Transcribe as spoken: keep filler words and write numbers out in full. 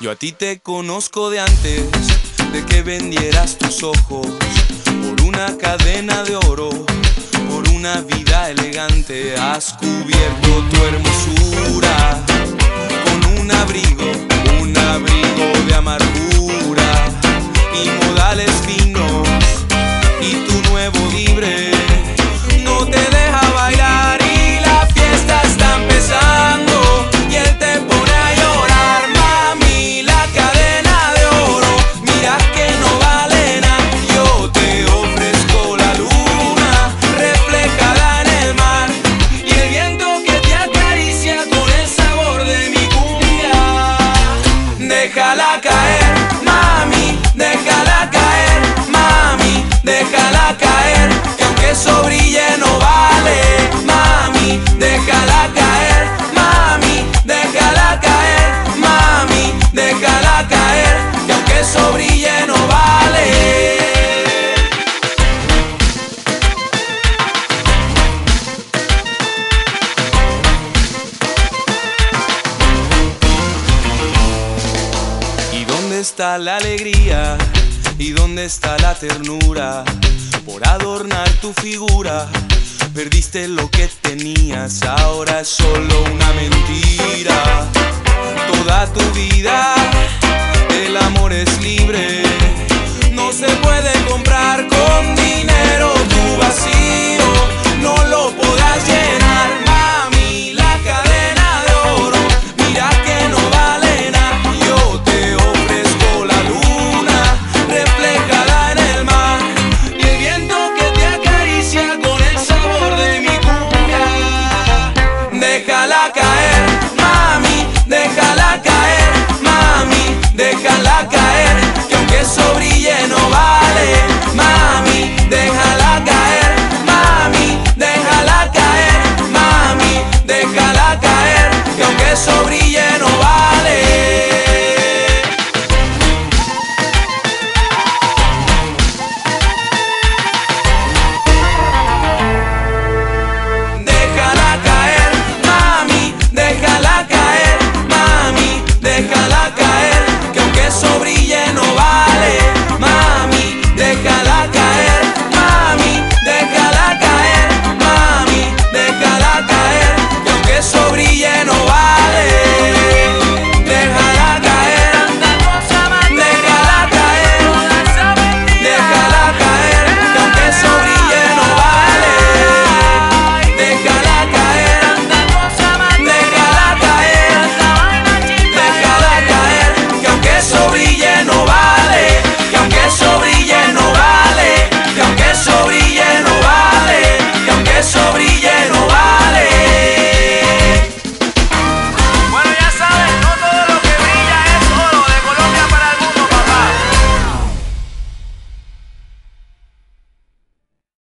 Yo a ti te conozco de antes de que vendieras tus ojos por una cadena de oro, por una vida elegante. Has cubierto tu hermosura con un abrigo, un abrigo de amargura y modales finos, y tu nuevo libre no te deja bailar y la fiesta está empezando y él te pone a llorar. Mami, la cadena de oro, mira que no vale nada. Yo te ofrezco la luna reflejada en el mar y el viento que te acaricia con el sabor de mi cumbia. Déjala caer, mami, déjala caer, mami, déjala caer, que aunque eso brille no vale. Mami, déjala caer, mami, déjala caer, mami, déjala caer, que aunque eso brille no vale. ¿Y dónde está la alegría? ¿Y dónde está la ternura? Por adornar tu figura perdiste lo que tenías, ahora es solo una mentira. Toda tu vida el amor es libre, no se puede comprar con dinero tu vacío.